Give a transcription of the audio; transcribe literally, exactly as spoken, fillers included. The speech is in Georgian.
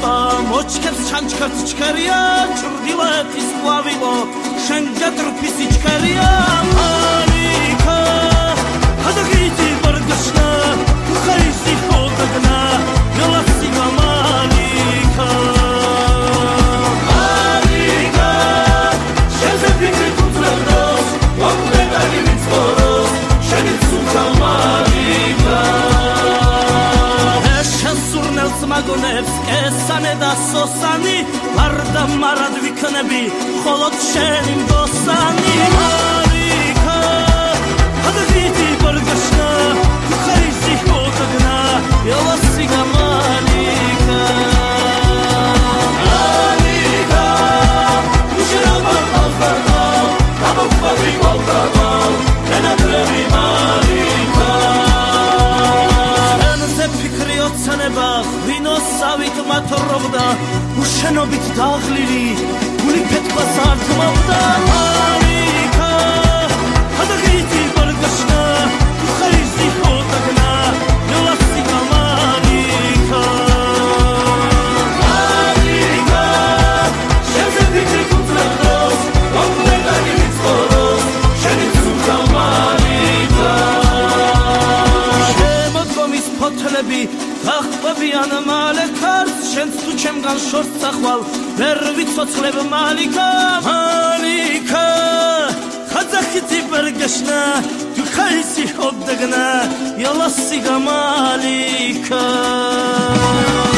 ნება მოჩქებს ჩანჩქარც ჩქერია ჩრდილოეთის ყვავილო შენ გატრფის იჩქერია მარიკა ჰადაგიძი ბარგაშნა ხაისი ხოდაგნა ელასიგა მარიკა მარიკა შენზე ფიქრი თუძრადოს ვაკვრეტარი ვიცხოროს შენი ცუთა მარიკა მაგონებს კესანე და სოსანი ვარდა მარად ვიქნები ხოლოდ შენი მბოსანი მარიკა ჰადაგიძი ბარგაშნა ხაისი ხოდაგნა ელასიგა მარიკა მარიკა უშერობა ყავდა აბოკვარი ყავდა ენატრები მარიკა ოცნება ღვინოსავით მათრობდა უშენობით დაღლილი გული ფეთქას არ თმავდა მარიკა ჰადაგიძი ბარგაშნა ხაისი ხოდაგნა ელასიგა მარიკა მარიკა შენზე ფიქრი თუძრადოს ვაკვრეტარი ვიცხოროს შენი ცუთა მარიკა შემოდგომის ფოთლები ახბებიან მალე ქარს შენც თუ ჩემგან შორს წახვალ ვერ ვიცოცხლებ მარიკა მარიკა ხაძახიძი ბარგაშნა თუ ხაისი ხოდაგნა ელასიგა მარიკა